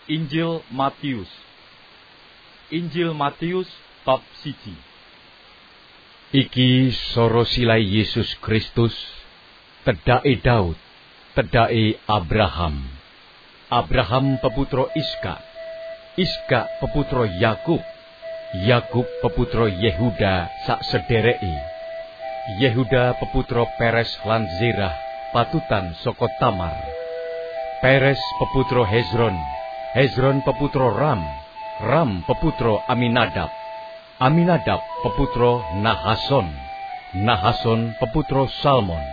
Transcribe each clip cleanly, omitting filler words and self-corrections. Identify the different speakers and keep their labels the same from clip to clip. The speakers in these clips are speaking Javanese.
Speaker 1: Injil Matius. Injil Matius bab 1. Iki soro silai Yesus Kristus, tedake Daud, tedake Abraham. Abraham peputro Iska, Iska peputro Yakub, Yakub peputro Yehuda sak sedereke. Yehuda peputro Peres lan Zerah, patutan saka Tamar. Peres peputro Hezron, Hezron peputro Ram, Ram peputro Aminadab, Aminadab peputro Nahason, Nahason peputro Salmon,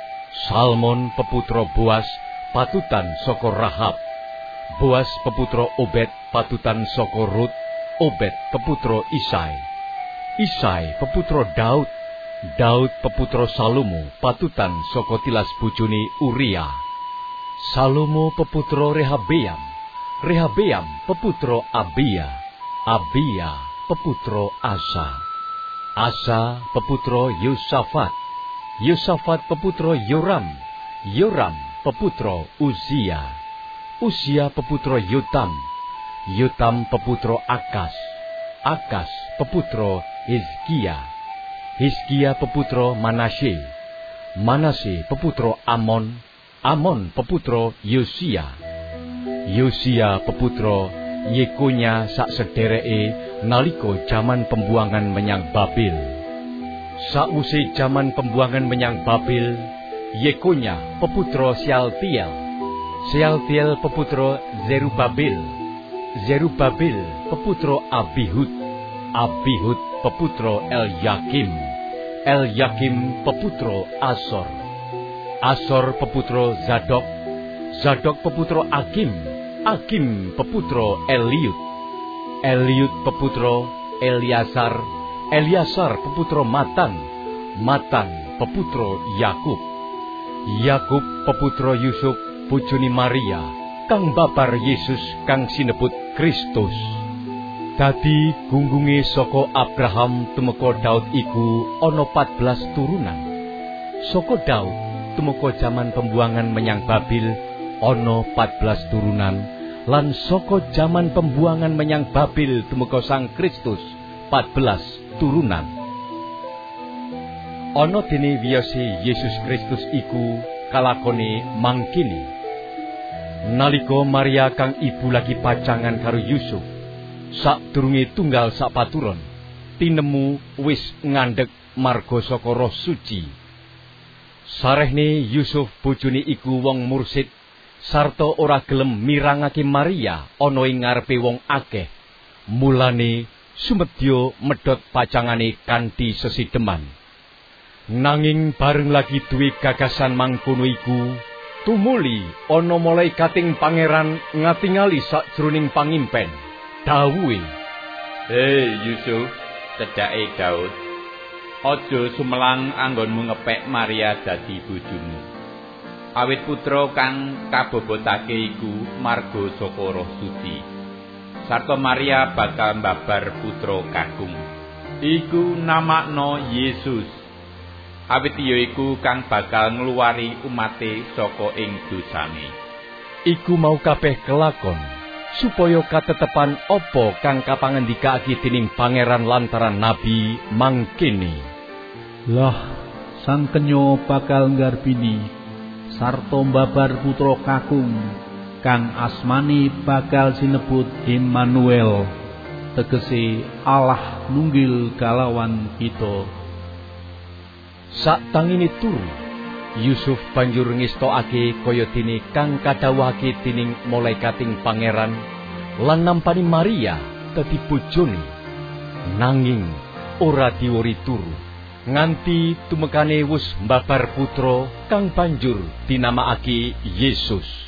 Speaker 1: Salmon peputro Boas, patutan saka Rahab, Boas peputro Obed, patutan saka Rut, Obed peputro Isai, Isai peputro Daud, Daud peputro Salomo, patutan saka tilas bojone Uria, Salomo peputro Rehabeam, Rehabeam peputro Abia, Abia peputro Asa, Asa peputro Yosafat, Yosafat peputro Yoram, Yoram peputro Uzia, Uzia peputro Yotam, Yotam peputro Akas, Akas peputro Hizkia, Hizkia peputro Manasye, Manasye peputro Amon, Amon peputro Yosia, Yosia peputro Yekonya sak sedereke naliko jaman pembuangan menyang Babel. Sakwise jaman pembuangan menyang Babel, Yekonya peputro Sealtiel, Sealtiel peputro Zerubabel, Zerubabel peputro Abihud, Abihud peputro Elyakim, Elyakim peputro Asor, Asor peputro Zadok, Zadok peputro Akim, Akim peputro Eliud, Eliud peputro Eliasar, Eliasar peputro Matan, Matan peputro Yakub, Yakub peputro Yusuf bojone Maria, kang babar Yesus kang sinebut Kristus. Dadi gunggunge saka Abraham tumeka Daud iku ana 14 turunan. Saka Daud tumeka jaman pembuangan menyang Babel ana 14 turunan, lan saka jaman pembuangan menyang Babel tumeka Sang Kristus 14 turunan. Ana dene wiyose Yesus Kristus iku kalakone mangkene. Nalika Maria kang ibu lagi pacangan karo Yusuf, sadurunge tunggal sapaturon, tinemu wis ngandhek marga saka Roh Suci. Sarehne Yusuf bojone iku wong mursid sarta ora gelem mirangake Maria ana ing ngarepe wong akeh. Mulane sumedya medhot pacangane kanthi sesideman. Nanging bareng lagi duwe gagasan mangkono iku, tumuli ana malaikating pangeran ngatingali sakjroning pangimpen. Dawuhe,
Speaker 2: "Hei Yusuf, cedhake Daud, aja sumelang anggonmu ngepek Maria dadi bojomu. Awit putra kang kabobotake iku marga saka Roh Suci. Sarta Maria bakal mbabar putra kakung. Iku namakno Yesus. Awit ya iku kang bakal ngluwari umate saka ing dosane."
Speaker 1: Iku mau kabeh kelakon supaya katetepan apa kang kapangandikake dening pangeran lantaran nabi mangkene.
Speaker 3: Lah, sang kenya bakal nggarbini sarta mbabar putra kakung kang asmane bakal sinebut Immanuel, tegese Allah nunggil kalawan kita.
Speaker 1: Saktangine turu, Yusuf banjur ngestokake kaya dene kang kadhawuhake dening malaikating pangeran lan nampani Maria dadi bojone. Nanging ora diwori turu nganti tumekane wis mbabar putra kang banjur dinamakake Yesus.